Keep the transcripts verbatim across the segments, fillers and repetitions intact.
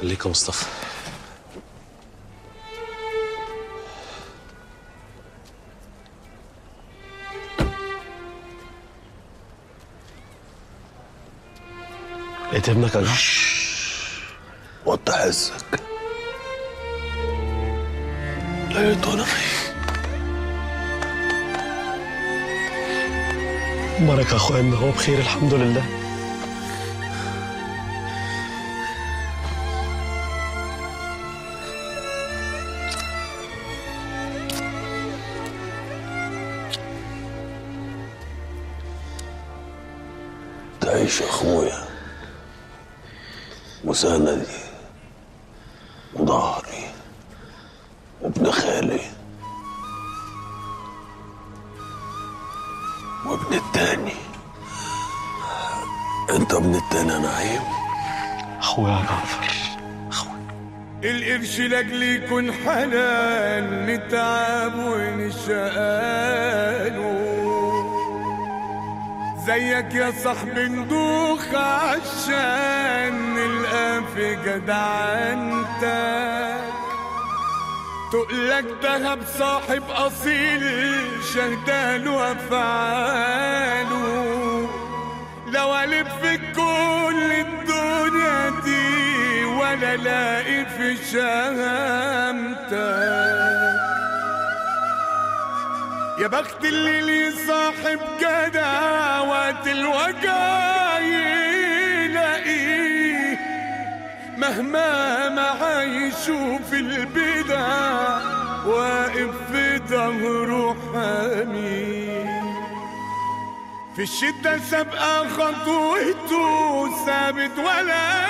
خليك يا مصطفى. لقيت ابنك يا جحا؟ وطي حسك. لقيته انا فيه. مبارك يا اخويا ان هو بخير الحمد لله. تعيش يا اخويا، مساندي وظهري وابن خالي وابن التاني. انت ابن التاني يا نعيم. اخويا يا جعفر اخويا. القرش لاجل يكون حلال نتعب ونشقاله، زيك يا صاحبي ندوخ عشان نلقى في جدعنتك. تقلك دهب صاحب اصيل شهداله افعاله. لو الف في كل الدنيا دي ولا لاقي في شهامتك. يا بخت اللي لي صاحب جدع وقت الوجع يلاقيه، مهما ما يشوف البدع واقف في ظهره حميه. في الشدة سابقة خطوته ثابت ولا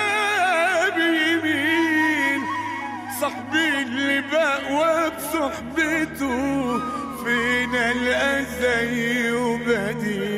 بيمين. صاحبي اللي بقوى بصحبته فينا الأذى وبديل.